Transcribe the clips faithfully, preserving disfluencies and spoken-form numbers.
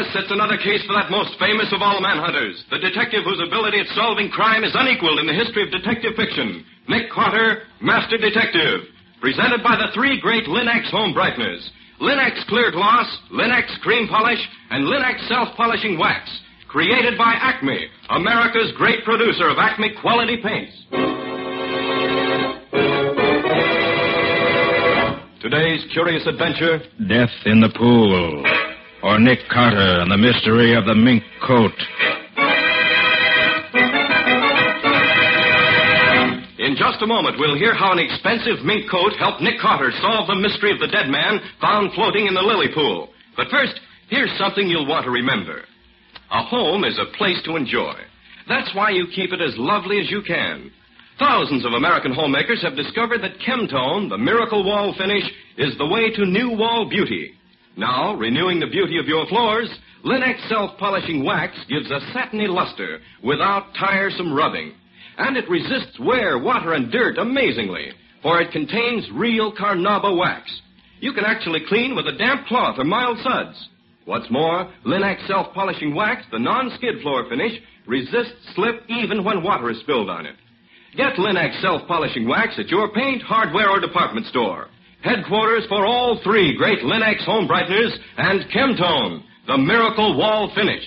Yes, it's another case for that most famous of all manhunters, the detective whose ability at solving crime is unequaled in the history of detective fiction, Nick Carter, Master Detective. Presented by the three great Linx home brighteners, Linx Clear Gloss, Linx Cream Polish, and Linx Self-Polishing Wax. Created by Acme, America's great producer of Acme quality paints. Today's curious adventure, Death in the Pool, or Nick Carter and the Mystery of the Mink Coat. In just a moment, we'll hear how an expensive mink coat helped Nick Carter solve the mystery of the dead man found floating in the lily pool. But first, here's something you'll want to remember. A home is a place to enjoy. That's why you keep it as lovely as you can. Thousands of American homemakers have discovered that Chemtone, the miracle wall finish, is the way to new wall beauty. Now, renewing the beauty of your floors, Linx Self-Polishing Wax gives a satiny luster without tiresome rubbing. And it resists wear, water, and dirt amazingly, for it contains real Carnauba wax. You can actually clean with a damp cloth or mild suds. What's more, Linx Self-Polishing Wax, the non-skid floor finish, resists slip even when water is spilled on it. Get Linx Self-Polishing Wax at your paint, hardware, or department store. Headquarters for all three great Linx home brighteners and Chemtone, the miracle wall finish.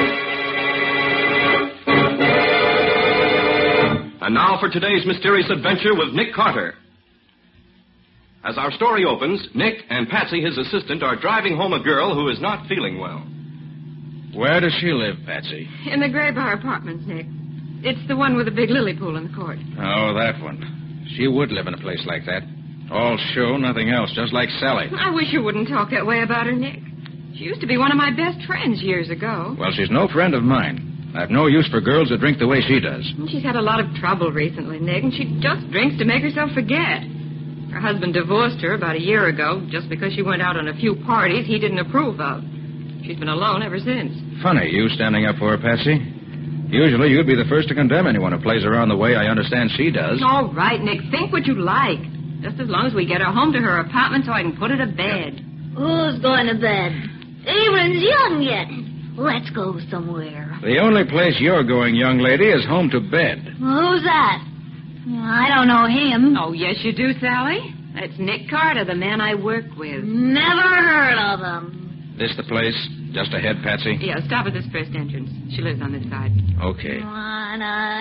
And now for today's mysterious adventure with Nick Carter. As our story opens, Nick and Patsy, his assistant, are driving home a girl who is not feeling well. Where does she live, Patsy? In the Gray Bar Apartments, Nick. It's the one with the big lily pool in the court. Oh, that one. She would live in a place like that. All show, nothing else, just like Sally. I wish you wouldn't talk that way about her, Nick. She used to be one of my best friends years ago. Well, she's no friend of mine. I've no use for girls that drink the way she does. She's had a lot of trouble recently, Nick, and she just drinks to make herself forget. Her husband divorced her about a year ago just because she went out on a few parties he didn't approve of. She's been alone ever since. Funny, you standing up for her, Patsy. Usually you'd be the first to condemn anyone who plays around the way I understand she does. All right, Nick, think what you like. Just as long as we get her home to her apartment so I can put her to bed. Who's going to bed? Evening's young yet. Let's go somewhere. The only place you're going, young lady, is home to bed. Who's that? I don't know him. Oh, yes, you do, Sally. That's Nick Carter, the man I work with. Never heard of him. This the place? Just ahead, Patsy? Yeah, stop at this first entrance. She lives on this side. Okay. Come on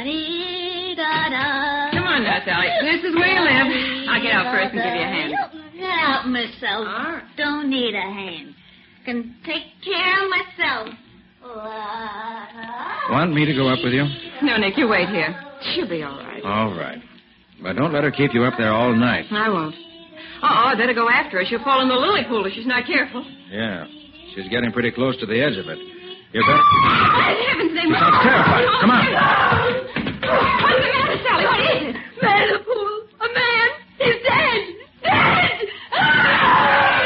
now, Sally. This is where you live. I'll get out first and give you a hand. Help myself. All right. Don't need a hand. Can take care of myself. Want me to go up with you? No, Nick, you wait here. She'll be all right. All right. But don't let her keep you up there all night. I won't. Uh-oh, I better go after her. She'll fall in the lily pool if she's not careful. Yeah. She's getting pretty close to the edge of it. You better... Oh, in heaven's name. She sounds terrified. Come on. What's the matter, Sally? What is it? Man in the pool. A man. He's dead. Dead! Ah!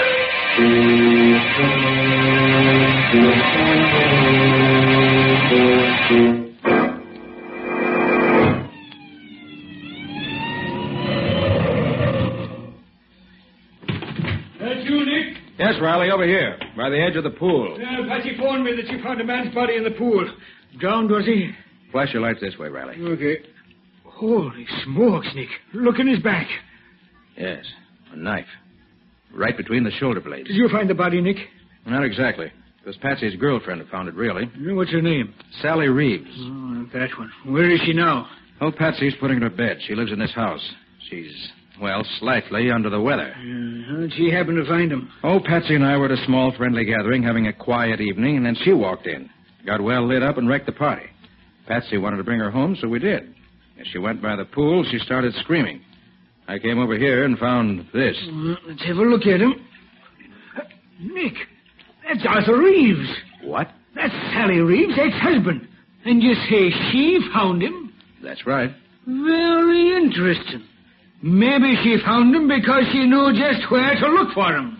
That's you, Nick? Yes, Riley, over here, by the edge of the pool. Yeah, Patsy phoned me that you found a man's body in the pool. Drowned, was he? Flash your lights this way, Riley. Okay. Holy smokes, Nick. Look in his back. Yes, a knife. Right between the shoulder blades. Did you find the body, Nick? Not exactly. It was Patsy's girlfriend who found it, really. What's her name? Sally Reeves. Oh, that one. Where is she now? Oh, Patsy's putting her to bed. She lives in this house. She's, well, slightly under the weather. Uh, how'd she happen to find him? Oh, Patsy and I were at a small friendly gathering having a quiet evening, and then she walked in. Got well lit up and wrecked the party. Patsy wanted to bring her home, so we did. As she went by the pool, she started screaming. I came over here and found this. Uh, let's have a look at him. Uh, Nick, that's Arthur Reeves. What? That's Sally Reeves' ex-husband. And you say she found him? That's right. Very interesting. Maybe she found him because she knew just where to look for him.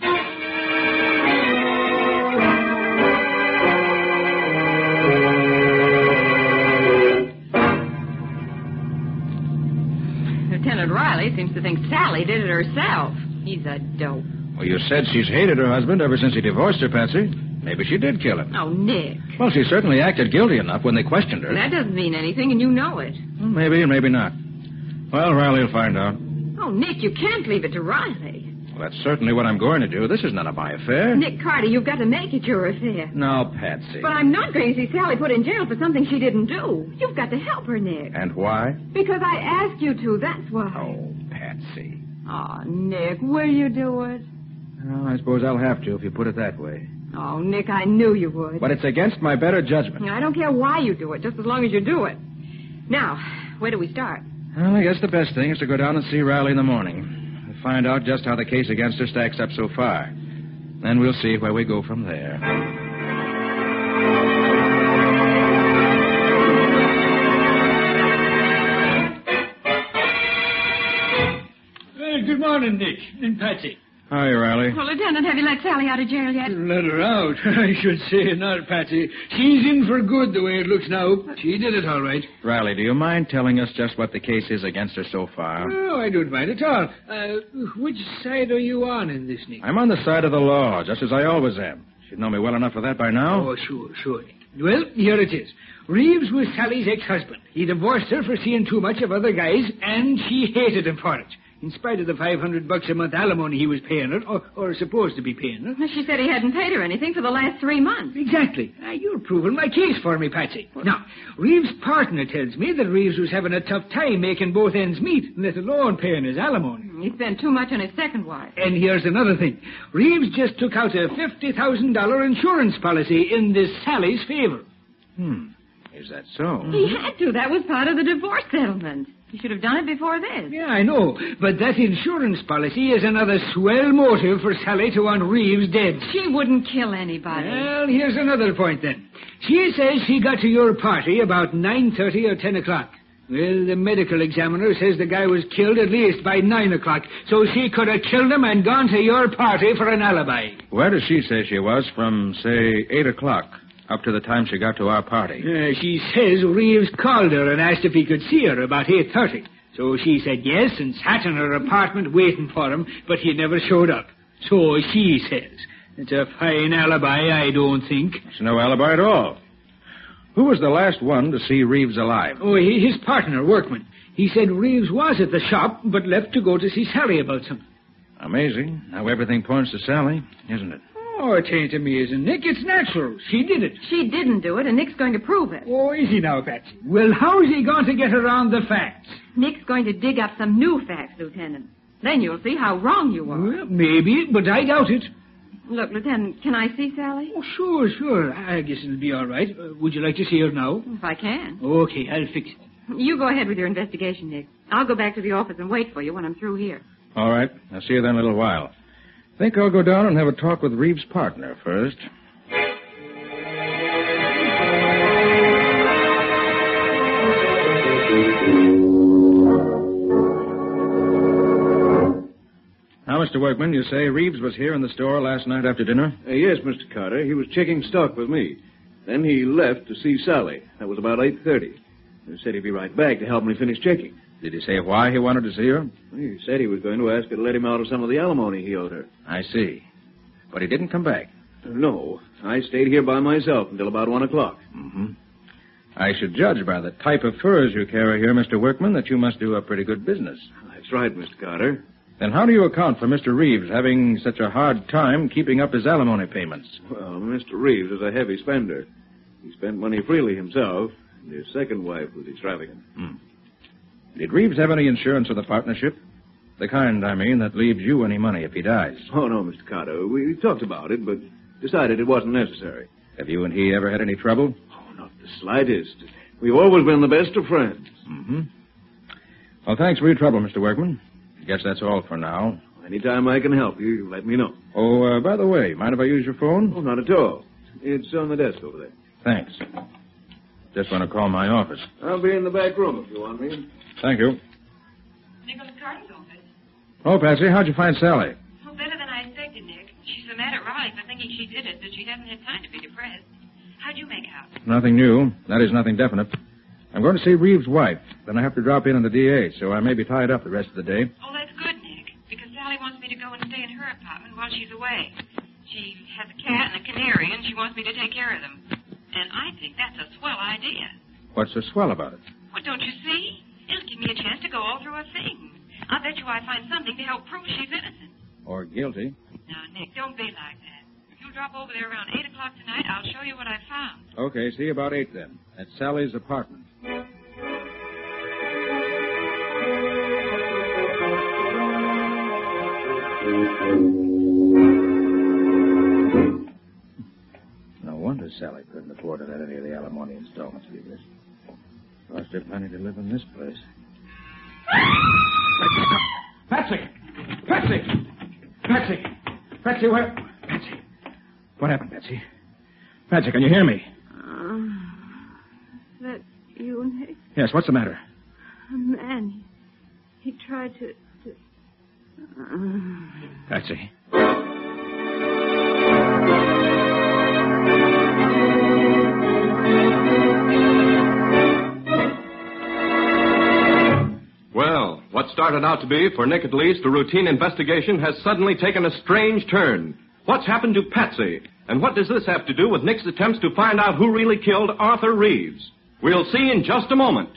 Lieutenant Riley seems to think Sally did it herself. He's a dope. Well, you said she's hated her husband ever since he divorced her, Patsy. Maybe she did kill him. Oh, Nick. Well, she certainly acted guilty enough when they questioned her. That doesn't mean anything, and you know it. Well, maybe and maybe not. Well, Riley will find out. Oh, Nick, you can't leave it to Riley. Well, that's certainly what I'm going to do. This is none of my affair. Nick Carter, you've got to make it your affair. No, Patsy. But I'm not going to see Sally put in jail for something she didn't do. You've got to help her, Nick. And why? Because I asked you to, that's why. Oh, Patsy. Oh, Nick, will you do it? Well, I suppose I'll have to if you put it that way. Oh, Nick, I knew you would. But it's against my better judgment. I don't care why you do it, just as long as you do it. Now, where do we start? Well, I guess the best thing is to go down and see Riley in the morning. We'll find out just how the case against her stacks up so far. Then we'll see where we go from there. Well, good morning, Nick and Patsy. Hi, Riley. Well, Lieutenant, have you let Sally out of jail yet? Let her out. I should say not, Patsy. She's in for good the way it looks now. She did it all right. Riley, do you mind telling us just what the case is against her so far? Oh, I don't mind at all. Uh, which side are you on in this, Nick? I'm on the side of the law, just as I always am. Should know me well enough for that by now. Oh, sure, sure, Nick. Well, here it is. Reeves was Sally's ex-husband. He divorced her for seeing too much of other guys, and she hated him for it. In spite of the five hundred bucks a month alimony he was paying her, or, or supposed to be paying her. She said he hadn't paid her anything for the last three months. Exactly. Uh, you're proving my case for me, Patsy. Now, Reeves' partner tells me that Reeves was having a tough time making both ends meet, let alone paying his alimony. He spent too much on his second wife. And here's another thing. Reeves just took out a fifty thousand dollars insurance policy in this Sally's favor. Hmm. Is that so? He had to. That was part of the divorce settlement. He should have done it before this. Yeah, I know. But that insurance policy is another swell motive for Sally to want Reeves dead. She wouldn't kill anybody. Well, here's another point then. She says she got to your party about nine thirty or ten o'clock. Well, the medical examiner says the guy was killed at least by nine o'clock, so she could have killed him and gone to your party for an alibi. Where does she say she was from, say, eight o'clock? Up to the time she got to our party. Uh, she says Reeves called her and asked if he could see her about eight thirty. So she said yes and sat in her apartment waiting for him, but he never showed up. So she says. It's a fine alibi, I don't think. It's no alibi at all. Who was the last one to see Reeves alive? Oh, he, his partner, Workman. He said Reeves was at the shop, but left to go to see Sally about something. Amazing how everything points to Sally, isn't it? Oh, it ain't amazing, Nick. It's natural. She did it. She didn't do it, and Nick's going to prove it. Oh, is he now, Patsy? Well, how's he going to get around the facts? Nick's going to dig up some new facts, Lieutenant. Then you'll see how wrong you are. Well, maybe, but I doubt it. Look, Lieutenant, can I see Sally? Oh, sure, sure. I guess it'll be all right. Uh, would you like to see her now? If I can. Okay, I'll fix it. You go ahead with your investigation, Nick. I'll go back to the office and wait for you when I'm through here. All right. I'll see you then in a little while. Think I'll go down and have a talk with Reeves' partner first. Now, Mister Workman, you say Reeves was here in the store last night after dinner? Uh, yes, Mister Carter. He was checking stock with me. Then he left to see Sally. That was about eight thirty. He said he'd be right back to help me finish checking. Did he say why he wanted to see her? He said he was going to ask her to let him out of some of the alimony he owed her. I see. But he didn't come back. Uh, no. I stayed here by myself until about one o'clock. Mm-hmm. I should judge by the type of furs you carry here, Mister Workman, that you must do a pretty good business. That's right, Mister Carter. Then how do you account for Mister Reeves having such a hard time keeping up his alimony payments? Well, Mister Reeves is a heavy spender. He spent money freely himself, and his second wife was extravagant. Hmm. Did Reeves have any insurance of the partnership? The kind, I mean, that leaves you any money if he dies. Oh, no, Mister Carter. We talked about it, but decided it wasn't necessary. Have you and he ever had any trouble? Oh, not the slightest. We've always been the best of friends. Mm-hmm. Well, thanks for your trouble, Mister Workman. I guess that's all for now. Anytime I can help you, you let me know. Oh, uh, by the way, mind if I use your phone? Oh, not at all. It's on the desk over there. Thanks. Just want to call my office. I'll be in the back room if you want me. Thank you. Nicholas Carter's office. Oh, Patsy, how'd you find Sally? Oh, better than I expected, Nick. She's so mad at Riley for thinking she did it that she hasn't had time to be depressed. How'd you make out? Nothing new. That is, nothing definite. I'm going to see Reeves' wife. Then I have to drop in on the D A, so I may be tied up the rest of the day. Oh, that's good, Nick, because Sally wants me to go and stay in her apartment while she's away. She has a cat and a canary, and she wants me to take care of them. And I think that's a swell idea. What's so swell about it? Well, don't you see? It'll give me a chance to go all through her things. I'll bet you I find something to help prove she's innocent. Or guilty. Now, Nick, don't be like that. If you'll drop over there around eight o'clock tonight, I'll show you what I found. Okay, see you about eight then. At Sally's apartment. No wonder Sally couldn't afford to let any of the alimony installments be missed. Cost her plenty to live in this place. Patsy! Patsy! Patsy! Patsy, where? Patsy. What happened, Patsy? Patsy, can you hear me? Uh, that you, Nick? Yes, what's the matter? A man. He, he tried to... to... Uh... Patsy. Well, what started out to be, for Nick at least, a routine investigation has suddenly taken a strange turn. What's happened to Patsy? And what does this have to do with Nick's attempts to find out who really killed Arthur Reeves? We'll see in just a moment.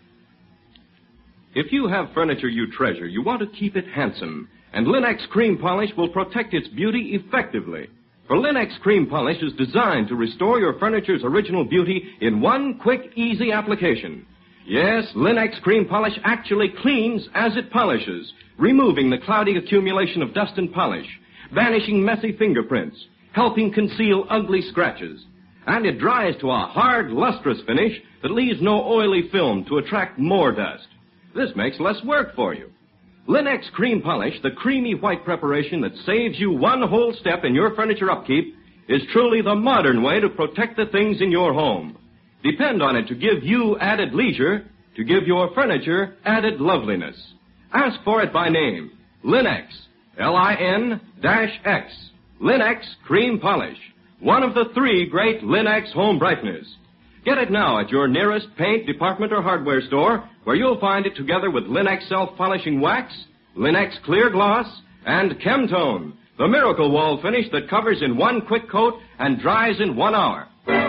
If you have furniture you treasure, you want to keep it handsome. And Linex Cream Polish will protect its beauty effectively. For Linex Cream Polish is designed to restore your furniture's original beauty in one quick, easy application. Yes, Linex Cream Polish actually cleans as it polishes, removing the cloudy accumulation of dust and polish, banishing messy fingerprints, helping conceal ugly scratches. And it dries to a hard, lustrous finish that leaves no oily film to attract more dust. This makes less work for you. Linex Cream Polish, the creamy white preparation that saves you one whole step in your furniture upkeep, is truly the modern way to protect the things in your home. Depend on it to give you added leisure, to give your furniture added loveliness. Ask for it by name. Linex. L I N X. Linex Cream Polish. One of the three great Linex home brighteners. Get it now at your nearest paint, department, or hardware store, where you'll find it together with Linex self-polishing wax, Linex clear gloss, and Chemtone, the miracle wall finish that covers in one quick coat and dries in one hour.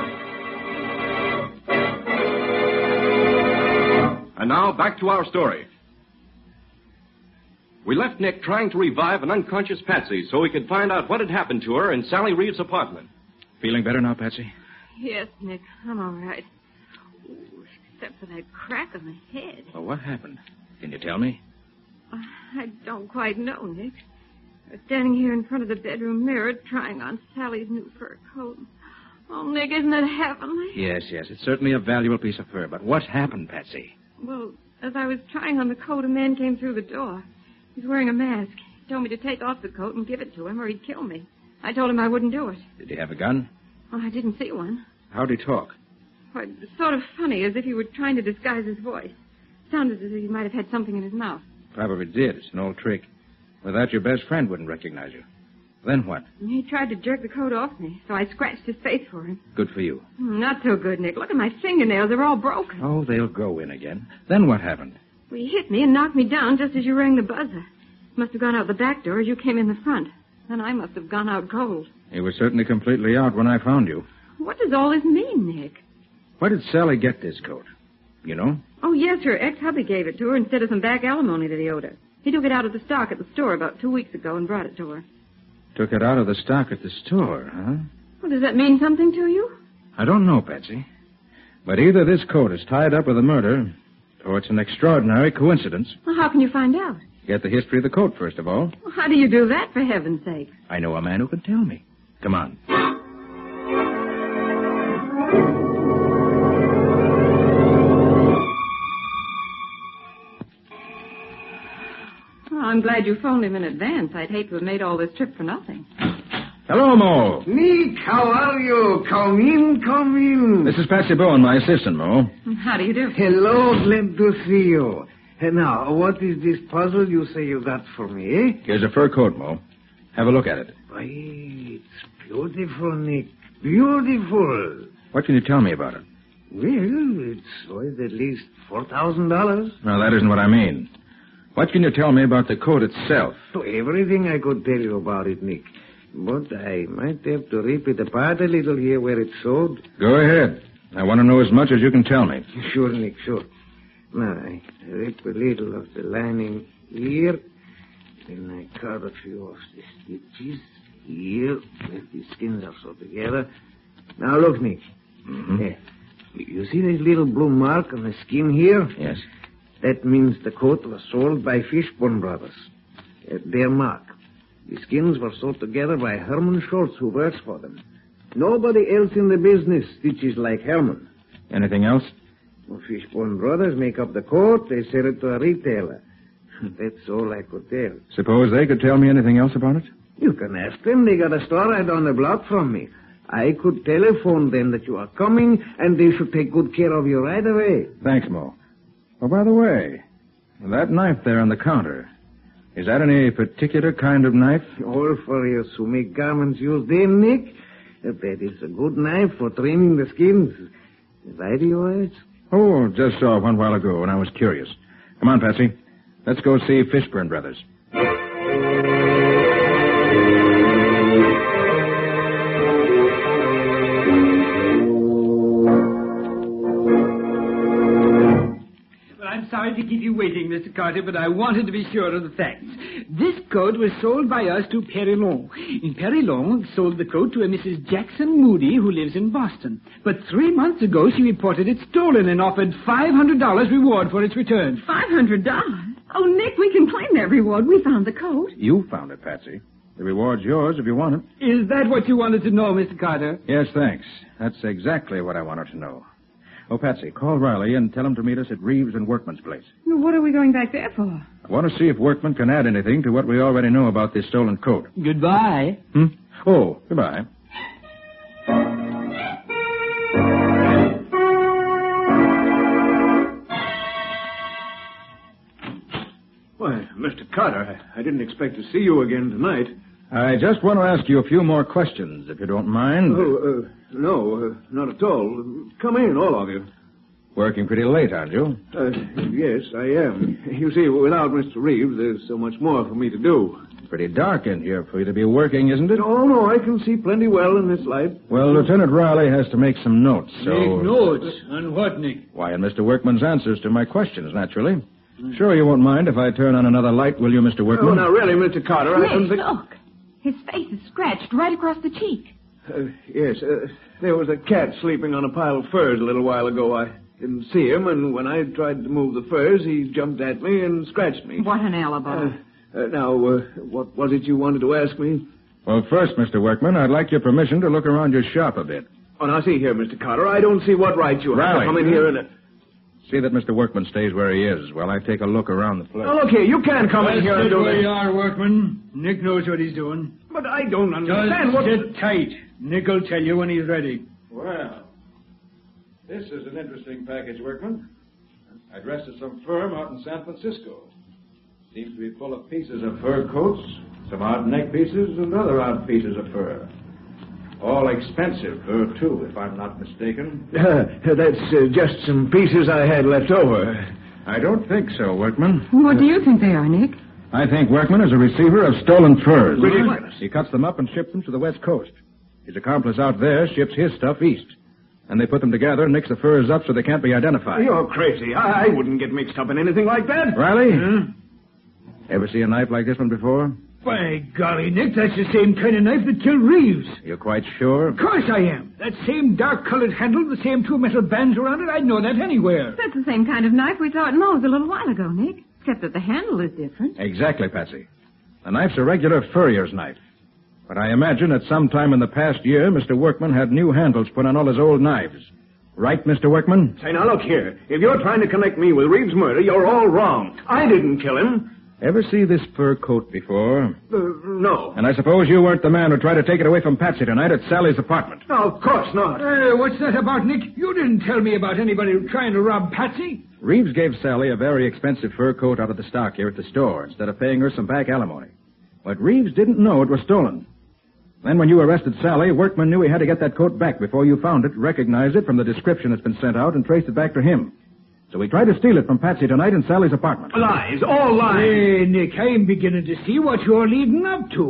And now, back to our story. We left Nick trying to revive an unconscious Patsy so he could find out what had happened to her in Sally Reeves' apartment. Feeling better now, Patsy? Yes, Nick, I'm all right. Ooh, except for that crack on the head. Well, what happened? Can you tell me? Uh, I don't quite know, Nick. I was standing here in front of the bedroom mirror trying on Sally's new fur coat. Oh, Nick, isn't it heavenly? Yes, yes, it's certainly a valuable piece of fur. But what happened, Patsy? Well, as I was trying on the coat, a man came through the door. He's wearing a mask. He told me to take off the coat and give it to him or he'd kill me. I told him I wouldn't do it. Did he have a gun? Oh, I didn't see one. How'd he talk? Well, it was sort of funny, as if he were trying to disguise his voice. Sounded as if he might have had something in his mouth. Probably did. It's an old trick. Without your best friend wouldn't recognize you. Then what? He tried to jerk the coat off me, so I scratched his face for him. Good for you. Not so good, Nick. Look at my fingernails. They're all broken. Oh, they'll grow in again. Then what happened? Well, he hit me and knocked me down just as you rang the buzzer. Must have gone out the back door as you came in the front. Then I must have gone out cold. You were certainly completely out when I found you. What does all this mean, Nick? Where did Sally get this coat? You know? Oh, yes, her ex-hubby gave it to her instead of some back alimony that he owed her. He took it out of the stock at the store about two weeks ago and brought it to her. Took it out of the stock at the store, huh? Well, does that mean something to you? I don't know, Patsy. But either this coat is tied up with a murder, or it's an extraordinary coincidence. Well, how can you find out? Get the history of the coat, first of all. Well, how do you do that, for heaven's sake? I know a man who can tell me. Come on. Well, I'm glad you phoned him in advance. I'd hate to have made all this trip for nothing. Hello, Mo. Nick, how are you? Come in, come in. This is Patsy Bowen, my assistant, Mo. How do you do? Hello, glad to see you. And now, what is this puzzle you say you got for me, eh? Here's a fur coat, Mo. Have a look at it. Why, it's beautiful, Nick. Beautiful. What can you tell me about it? Well, it's worth at least four thousand dollars. No, that isn't what I mean. What can you tell me about the coat itself? So everything I could tell you about it, Nick. But I might have to rip it apart a little here where it's sewed. Go ahead. I want to know as much as you can tell me. Sure, Nick, sure. Now, I rip a little of the lining here. Then I cut a few of the stitches here, where the skins are sewed together. Now, look, Nick. Mm-hmm. There. You see this little blue mark on the skin here? Yes. That means the coat was sold by Fishburne Brothers. At their mark. The skins were sewed together by Herman Schultz, who works for them. Nobody else in the business stitches like Herman. Anything else? Well, Fishburne Brothers make up the coat. They sell it to a retailer. That's all I could tell. Suppose they could tell me anything else about it? You can ask them. They got a store right down the block from me. I could telephone them that you are coming, and they should take good care of you right away. Thanks, Mo. Oh, by the way, that knife there on the counter, is that any particular kind of knife? All for you who make garments use them, Nick. That is a good knife for trimming the skins. Right, yours? Oh, just saw one while ago, and I was curious. Come on, Patsy. Let's go see Fishburne Brothers. Sorry to keep you waiting, Mister Carter, but I wanted to be sure of the facts. This coat was sold by us to Perilon. And Perilon sold the coat to a Missus Jackson Moody, who lives in Boston. But three months ago, she reported it stolen and offered five hundred dollars reward for its return. Five hundred dollars? Oh, Nick, we can claim that reward. We found the coat. You found it, Patsy. The reward's yours if you want it. Is that what you wanted to know, Mister Carter? Yes, thanks. That's exactly what I wanted to know. Oh, Patsy, call Riley and tell him to meet us at Reeves and Workman's place. What are we going back there for? I want to see if Workman can add anything to what we already know about this stolen coat. Goodbye. Hmm? Oh, goodbye. Why, Mister Carter, I, I didn't expect to see you again tonight. I just want to ask you a few more questions, if you don't mind. Oh, uh, no, uh, not at all. Come in, all of you. Working pretty late, aren't you? Uh, yes, I am. You see, without Mister Reeves, there's so much more for me to do. Pretty dark in here for you to be working, isn't it? Oh, no, I can see plenty well in this light. Well, Lieutenant Riley has to make some notes, so... Make notes? On what, Nick? Why, on Mister Workman's answers to my questions, naturally. Sure you won't mind if I turn on another light, will you, Mister Workman? Oh, now, really, Mister Carter, I don't Nick, think... look. His face is scratched right across the cheek. Uh, yes, uh, there was a cat sleeping on a pile of furs a little while ago. I didn't see him, and when I tried to move the furs, he jumped at me and scratched me. What an alibi. Uh, uh, now, uh, what was it you wanted to ask me? Well, first, Mister Workman, I'd like your permission to look around your shop a bit. Oh, now, see here, Mister Carter, I don't see what right you have Riley. to come in here and... Uh... See that Mister Workman stays where he is while I take a look around the place. Now, look here, you can't come in here and Sit do where this. you are, Workman. Nick knows what he's doing. But I don't understand Just what... sit tight. Nick will tell you when he's ready. Well, this is an interesting package, Workman. Addressed to some firm out in San Francisco. Seems to be full of pieces of fur coats, some odd neck pieces, and other odd pieces of fur. All expensive fur, too, if I'm not mistaken. Uh, that's uh, just some pieces I had left over. I don't think so, Workman. What do you think they are, Nick? I think Workman is a receiver of stolen furs. Ridiculous. He cuts them up and ships them to the West Coast. His accomplice out there ships his stuff east. And they put them together and mix the furs up so they can't be identified. You're crazy. I, I wouldn't get mixed up in anything like that. Riley? Huh? Ever see a knife like this one before? By golly, Nick, that's the same kind of knife that killed Reeves. You're quite sure? Of course I am. That same dark-colored handle, the same two metal bands around it, I'd know that anywhere. That's the same kind of knife we saw at Moe's a little while ago, Nick. Except that the handle is different. Exactly, Patsy. The knife's a regular furrier's knife. But I imagine at some time in the past year, Mister Workman had new handles put on all his old knives. Right, Mister Workman? Say, now, look here. If you're trying to connect me with Reeves' murder, you're all wrong. I didn't kill him. Ever see this fur coat before? Uh, no. And I suppose you weren't the man who tried to take it away from Patsy tonight at Sally's apartment. No, of course not. Hey, what's that about, Nick? You didn't tell me about anybody trying to rob Patsy. Reeves gave Sally a very expensive fur coat out of the stock here at the store instead of paying her some back alimony. But Reeves didn't know it was stolen. Then when you arrested Sally, Workman knew he had to get that coat back before you found it, recognized it from the description that's been sent out, and traced it back to him. So he tried to steal it from Patsy tonight in Sally's apartment. Lies, all lies. Hey, Nick, I'm beginning to see what you're leading up to. Do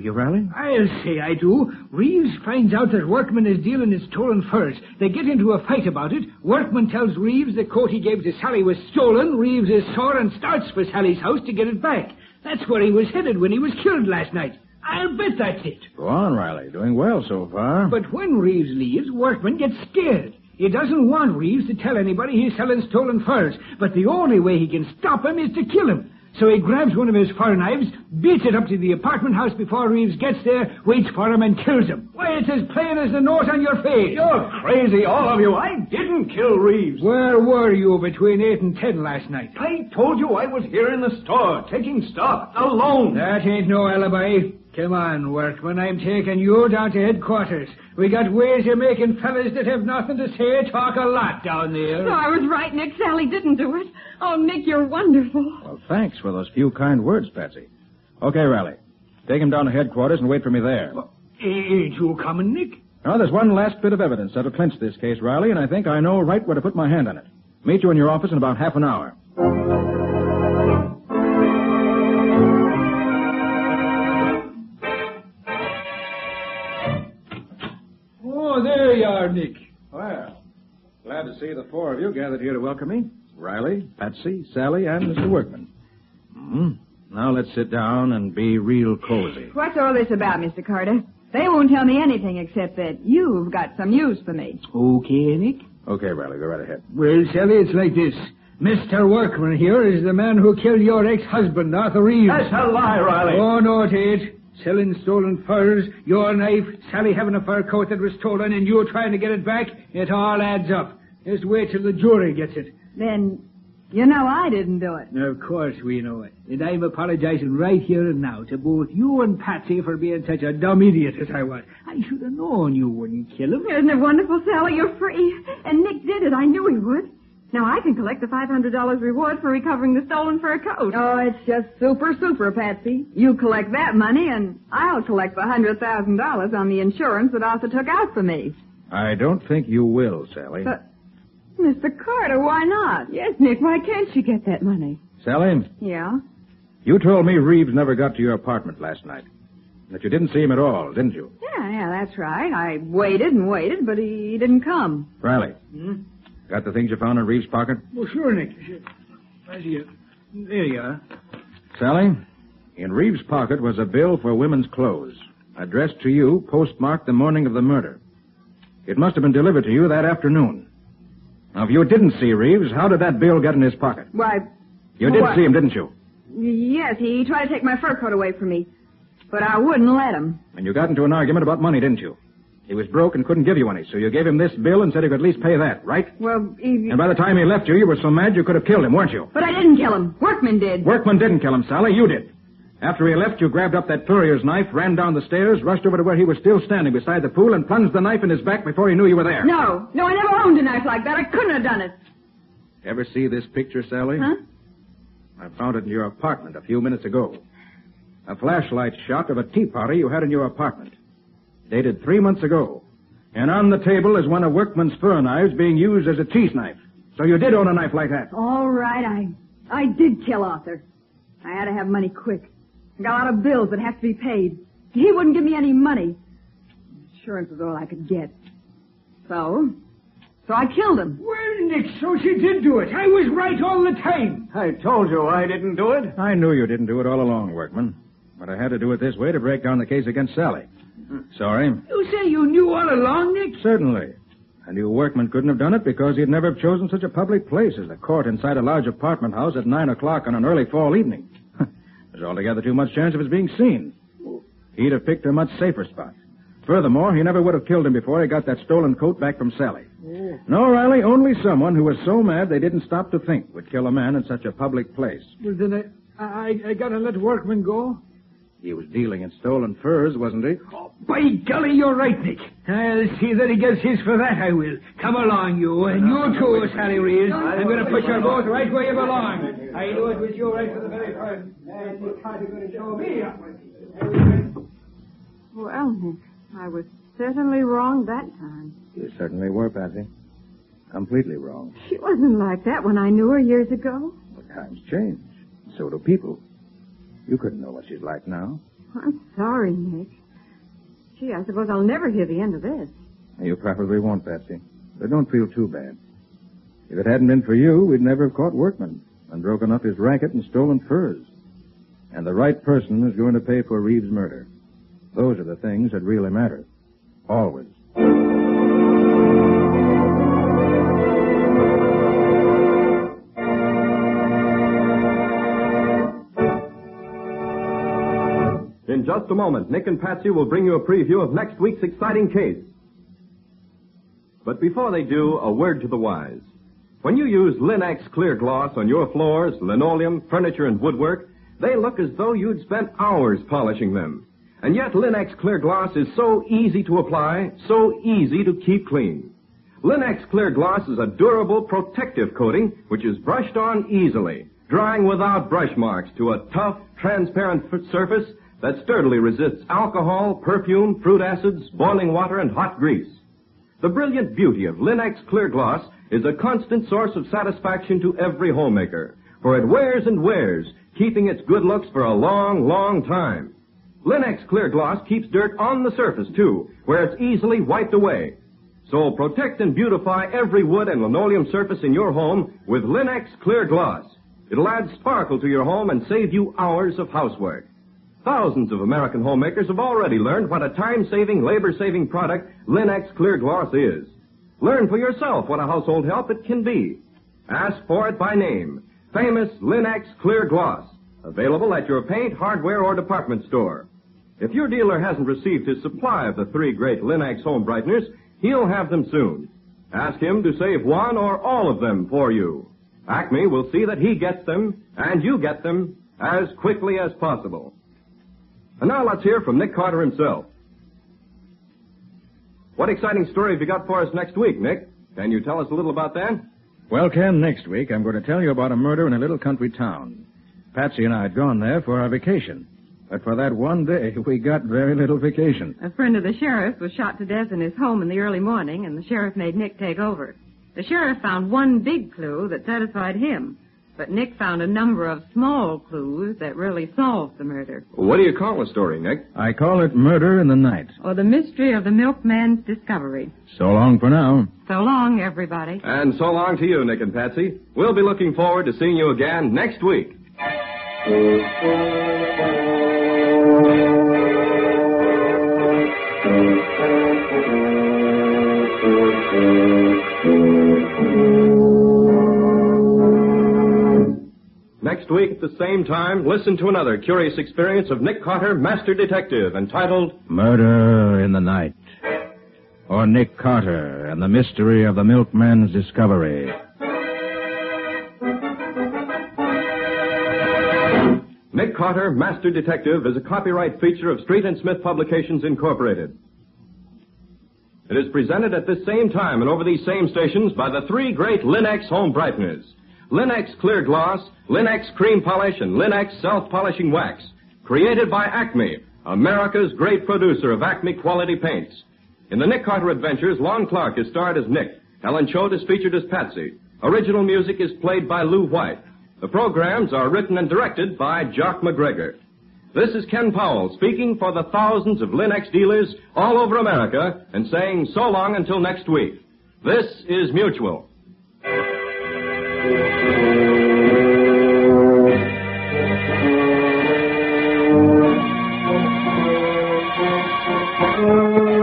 you, Riley? I'll say I do. Reeves finds out that Workman is dealing in stolen furs. They get into a fight about it. Workman tells Reeves the coat he gave to Sally was stolen. Reeves is sore and starts for Sally's house to get it back. That's where he was headed when he was killed last night. I'll bet that's it. Go on, Riley. Doing well so far. But when Reeves leaves, Workman gets scared. He doesn't want Reeves to tell anybody he's selling stolen furs. But the only way he can stop him is to kill him. So he grabs one of his fur knives, beats it up to the apartment house before Reeves gets there, waits for him, and kills him. Why, it's as plain as the nose on your face. You're crazy, all of you. I didn't kill Reeves. Where were you between eight and ten last night? I told you I was here in the store, taking stock, alone. That ain't no alibi. Come on, Workman. I'm taking you down to headquarters. We got ways of making fellas that have nothing to say talk a lot down there. No, I was right, Nick. Sally didn't do it. Oh, Nick, you're wonderful. Well, thanks for those few kind words, Patsy. Okay, Riley. Take him down to headquarters and wait for me there. Well, ain't you coming, Nick? Now, there's one last bit of evidence that'll clinch this case, Riley, and I think I know right where to put my hand on it. Meet you in your office in about half an hour. Oh, there you are, Nick. Well, glad to see the four of you gathered here to welcome me. Riley, Patsy, Sally, and Mister Workman. Hmm. Now let's sit down and be real cozy. What's all this about, Mister Carter? They won't tell me anything except that you've got some use for me. Okay, Nick. Okay, Riley, go right ahead. Well, Sally, it's like this. Mister Workman here is the man who killed your ex-husband, Arthur Reeves. That's a lie, Riley. Oh, no, it ain't. Selling stolen furs, your knife, Sally having a fur coat that was stolen, and you trying to get it back, it all adds up. Just wait till the jury gets it. Then, you know I didn't do it. Of course we know it. And I'm apologizing right here and now to both you and Patsy for being such a dumb idiot as I was. I should have known you wouldn't kill him. Isn't it wonderful, Sally? You're free. And Nick did it. I knew he would. Now I can collect the five hundred dollars reward for recovering the stolen fur coat. Oh, it's just super, super, Patsy. You collect that money, and I'll collect the one hundred thousand dollars on the insurance that Arthur took out for me. I don't think you will, Sally. But, Mister Carter, why not? Yes, Nick, why can't she get that money? Sally? Yeah? You told me Reeves never got to your apartment last night. That you didn't see him at all, didn't you? Yeah, yeah, that's right. I waited and waited, but he didn't come. Riley? Hmm? Got the things you found in Reeves' pocket? Well, sure, Nick. Sure. Where's you? There you are. Sally, in Reeves' pocket was a bill for women's clothes, addressed to you, postmarked the morning of the murder. It must have been delivered to you that afternoon. Now, if you didn't see Reeves, how did that bill get in his pocket? Why... You did what? see him, didn't you? Yes, he tried to take my fur coat away from me, but I wouldn't let him. And you got into an argument about money, didn't you? He was broke and couldn't give you any, so you gave him this bill and said he could at least pay that, right? Well, he... And by the time he left you, you were so mad you could have killed him, weren't you? But I didn't kill him. Workman did. Workman didn't kill him, Sally. You did. After he left, you grabbed up that furrier's knife, ran down the stairs, rushed over to where he was still standing beside the pool, and plunged the knife in his back before he knew you were there. No. No, I never owned a knife like that. I couldn't have done it. Ever see this picture, Sally? Huh? I found it in your apartment a few minutes ago. A flashlight shot of a tea party you had in your apartment. Dated three months ago. And on the table is one of Workman's fur knives being used as a cheese knife. So you did own a knife like that. All right, I I did kill Arthur. I had to have money quick. I got a lot of bills that have to be paid. He wouldn't give me any money. Insurance was all I could get. So, so I killed him. Well, Nick, so she did do it. I was right all the time. I told you I didn't do it. I knew you didn't do it all along, Workman. But I had to do it this way to break down the case against Sally. Sorry. You say you knew all along, Nick? Certainly. I knew Workman couldn't have done it because he'd never have chosen such a public place as the court inside a large apartment house at nine o'clock on an early fall evening. There's altogether too much chance of his being seen. He'd have picked a much safer spot. Furthermore, he never would have killed him before he got that stolen coat back from Sally. Oh. No, Riley, only someone who was so mad they didn't stop to think would kill a man in such a public place. Well, then I, I, I gotta let Workman go? He was dealing in stolen furs, wasn't he? Oh, by golly, you're right, Nick. I'll see that he gets his for that, I will. Come along, you. And you too, Sally Reeves. I'm going to put you both right where you belong. I knew it was you right from the very first. And you can't going to show me up. Well, Nick, I was certainly wrong that time. You certainly were, Patsy. Completely wrong. She wasn't like that when I knew her years ago. But times change. So do people. You couldn't know what she's like now. I'm sorry, Nick. Gee, I suppose I'll never hear the end of this. You probably won't, Patsy. But don't feel too bad. If it hadn't been for you, we'd never have caught Workman and broken up his racket and stolen furs. And the right person is going to pay for Reeves' murder. Those are the things that really matter. Always. In just a moment, Nick and Patsy will bring you a preview of next week's exciting case. But before they do, a word to the wise. When you use Lin-X Clear Gloss on your floors, linoleum, furniture, and woodwork, they look as though you'd spent hours polishing them. And yet Lin-X Clear Gloss is so easy to apply, so easy to keep clean. Lin-X Clear Gloss is a durable, protective coating which is brushed on easily, drying without brush marks to a tough, transparent surface that sturdily resists alcohol, perfume, fruit acids, boiling water, and hot grease. The brilliant beauty of Lin-X Clear Gloss is a constant source of satisfaction to every homemaker, for it wears and wears, keeping its good looks for a long, long time. Lin-X Clear Gloss keeps dirt on the surface, too, where it's easily wiped away. So protect and beautify every wood and linoleum surface in your home with Lin-X Clear Gloss. It'll add sparkle to your home and save you hours of housework. Thousands of American homemakers have already learned what a time-saving, labor-saving product Lin-X Clear Gloss is. Learn for yourself what a household help it can be. Ask for it by name. Famous Lin-X Clear Gloss. Available at your paint, hardware, or department store. If your dealer hasn't received his supply of the three great Lin-X home brighteners, he'll have them soon. Ask him to save one or all of them for you. Acme will see that he gets them, and you get them, as quickly as possible. And now let's hear from Nick Carter himself. What exciting story have you got for us next week, Nick? Can you tell us a little about that? Well, Ken, next week I'm going to tell you about a murder in a little country town. Patsy and I had gone there for our vacation. But for that one day, we got very little vacation. A friend of the sheriff was shot to death in his home in the early morning, and the sheriff made Nick take over. The sheriff found one big clue that satisfied him, but Nick found a number of small clues that really solved the murder. What do you call the story, Nick? I call it Murder in the Night. Or the mystery of the milkman's discovery. So long for now. So long, everybody. And so long to you, Nick and Patsy. We'll be looking forward to seeing you again next week. Next week at the same time, listen to another curious experience of Nick Carter, Master Detective, entitled Murder in the Night. Or Nick Carter and the Mystery of the Milkman's Discovery. Nick Carter, Master Detective, is a copyright feature of Street and Smith Publications, Incorporated. It is presented at this same time and over these same stations by the three great Lin-X home brighteners. Lin-X Clear Gloss, Lin-X Cream Polish, and Lin-X Self-Polishing Wax. Created by Acme, America's great producer of Acme quality paints. In the Nick Carter Adventures, Lon Clark is starred as Nick. Helen Choate is featured as Patsy. Original music is played by Lou White. The programs are written and directed by Jock McGregor. This is Ken Powell speaking for the thousands of Lin-X dealers all over America and saying so long until next week. This is Mutual. Thank you.